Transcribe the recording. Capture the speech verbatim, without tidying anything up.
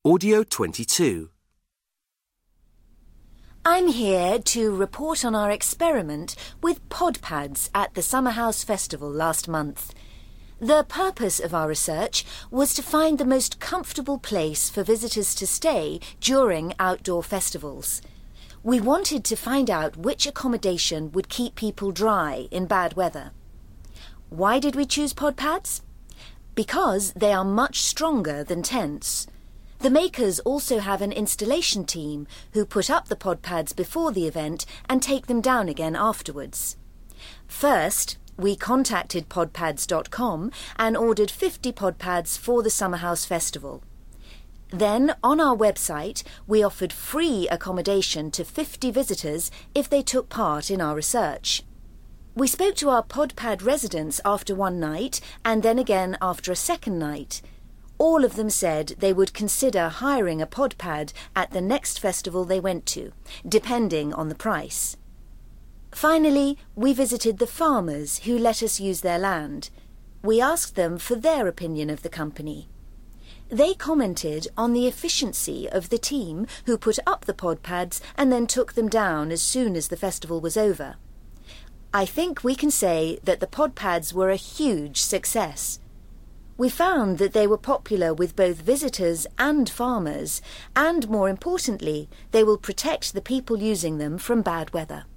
Audio twenty-two. I'm here to report on our experiment with pod pads at the Summerhouse Festival last month. The purpose of our research was to find the most comfortable place for visitors to stay during outdoor festivals. We wanted to find out which accommodation would keep people dry in bad weather. Why did we choose pod pads? Because they are much stronger than tents. The makers also have an installation team who put up the pod pads before the event and take them down again afterwards. First, we contacted pod pads dot com and ordered fifty pod pads for the Summerhouse Festival. Then, on our website, we offered free accommodation to fifty visitors if they took part in our research. We spoke to our pod pad residents after one night and then again after a second night. All of them said they would consider hiring a pod pad at the next festival they went to, depending on the price. Finally, we visited the farmers who let us use their land. We asked them for their opinion of the company. They commented on the efficiency of the team who put up the pod pads and then took them down as soon as the festival was over. I think we can say that the pod pads were a huge success. We found that they were popular with both visitors and farmers, and more importantly, they will protect the people using them from bad weather.